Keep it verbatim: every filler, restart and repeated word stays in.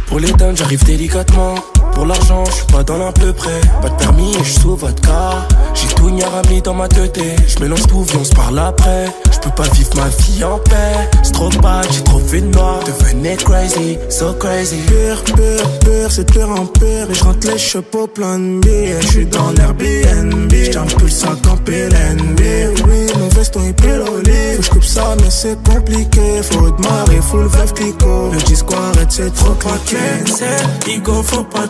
Pour les dames, j'arrive délicatement. Pour l'argent, je suis pas dans l'à peu près. Pas de permis et je suis sous vodka. J'ai tout mis dans ma tête. Je mélange tout, viens on se parle après. Je peux pas vivre ma vie en paix. C'est trop bad, j'ai trop fait noir. Devenez crazy, so crazy. Pire, pire, pire, c'est pire en pire. Et je rentre les chapeaux plein de billets. Je suis dans l'Airbnb. J'tiens plus le sac en P L N B. Oui, mon veston est pélolé. Faut que je coupe ça mais c'est compliqué. Faut te marrer, full veuve clico. Le disque arrête, c'est trop craqué. C'est Igo, faut pas